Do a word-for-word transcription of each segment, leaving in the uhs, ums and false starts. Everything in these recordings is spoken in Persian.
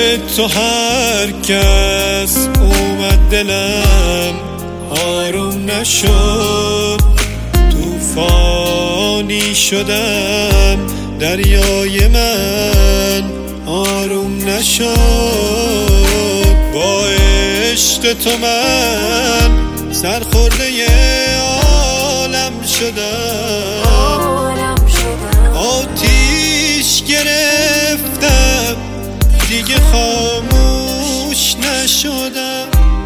تو هر کس اومد دلم آروم نشد، طوفانی شدم دریای من آروم نشد. با عشق تو من سرخورده عالم شدم، آتیش گرفتم دیگه خاموش نشدم،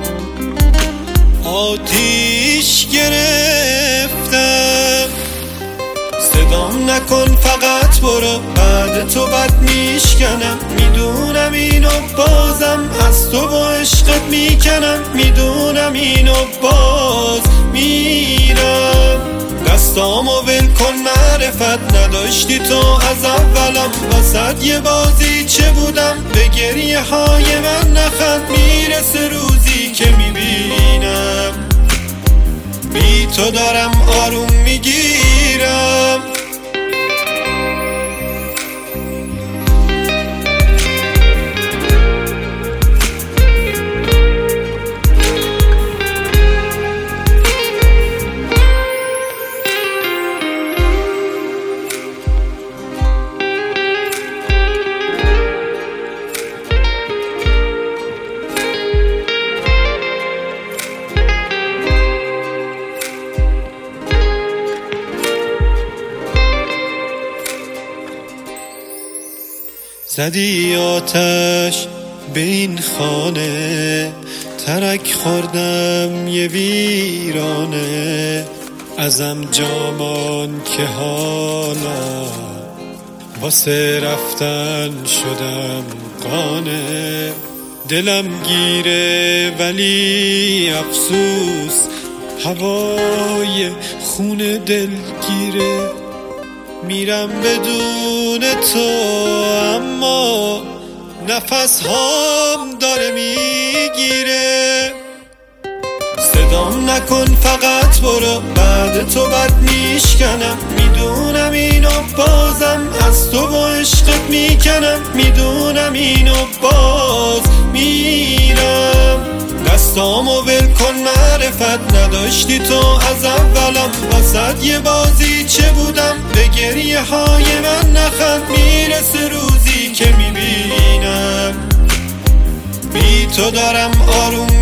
آتیش گرفتم. صدام نکن فقط برو، بعد تو بد میشکنم، میدونم اینو بازم از تو با عشقت میکنم، میدونم اینو باز میرم. دستامو ول کن معرفت نداشتی تو از اولم، واسد یه بازی چه بودم، به گریه های من نخند، میرسه روزی که میبینم بی تو دارم آروم میگیرم. زدی آتش به این خانه، ترک خوردم یه ویرانه، ازم جامان که حالا واسه رفتن شدم قانه. دلم گیره ولی افسوس، هوای خون دل گیره، میرم بدون تو اما نفس هام داره میگیره. صدام نکن فقط برو، بعد تو بد میشکنم، میدونم اینو بازم از تو با عشقت میکنم، میدونم اینو باز میرم. دستامو ول کن معرفت نداشتی تو از اولم، واسد یه بازی چه بودم، به گریه های من نخند، میرسه روزی که میبینم بی تو دارم آروم